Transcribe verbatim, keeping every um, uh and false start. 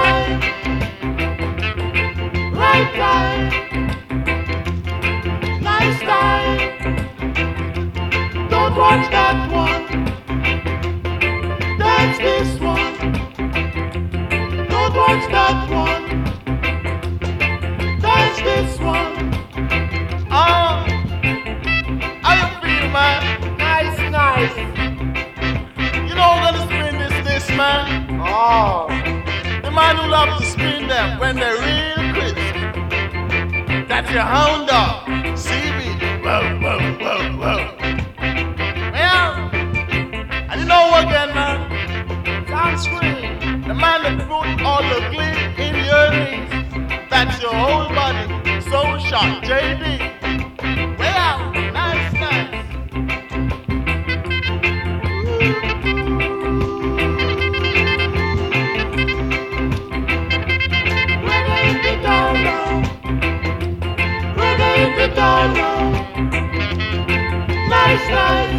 time, right time, nice time. Don't watch that one, dance this one. Don't watch that one, dance this one. Oh, how you feel, man? Nice, nice. You know who's gonna spin this, this, man? Oh, The man who loves to spin them when they're real crisp. That's your hound dog, C B. Whoa, whoa, whoa, whoa. Well, and you know what again, man? sounds great. The man that put all the glee in your knees. That's your whole body. Soul shot, J D. Well, nice, nice. Reggae in the dollar, reggae in the dollar. Nice, nice.